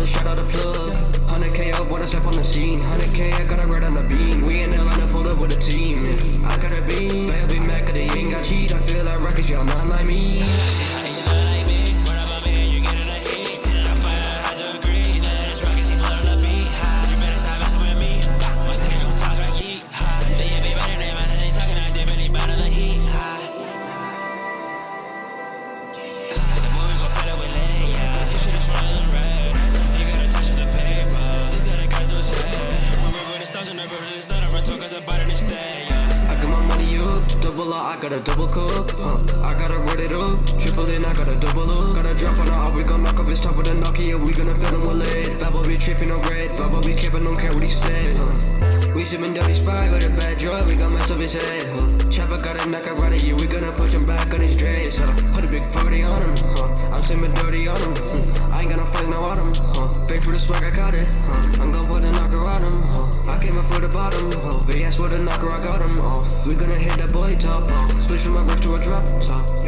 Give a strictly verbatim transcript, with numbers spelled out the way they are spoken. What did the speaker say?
Holla, shout out the plug. one hundred K up when I step on the scene. one hundred K, I got a red on the beam. We in Atlanta, pulled up with a team. Yeah. I got a beam. Baby, Mac, cause they ain't got cheese. I feel like rockets, y'all not like me. I got my money up, double up, I got a double cup. Uh, I gotta run it up, triple in, I gotta double up. Gotta drop on her, we gon' knock off his top with a Nokia. We gonna fill him with lead. Babo be tripping on red, Babo be capping, don't care what he said. Uh, we sippin' dirty spy with a bad drug, we gon' mess up his head. Uh, Chopper gotta knock her out of you, we gonna push him back on his dreads. Uh, put a big forty on him, uh, I'm sippin' dirty on him. Uh, I ain't got no fuck no autumn. Uh, Fake for the swag, I got it. Uh, I'm gon' put a knocker on him. Uh, I came up for the bottom. Uh, big ass with a knocker, I got him off. We gonna hit that boy top off. Switch from my roof to a drop top.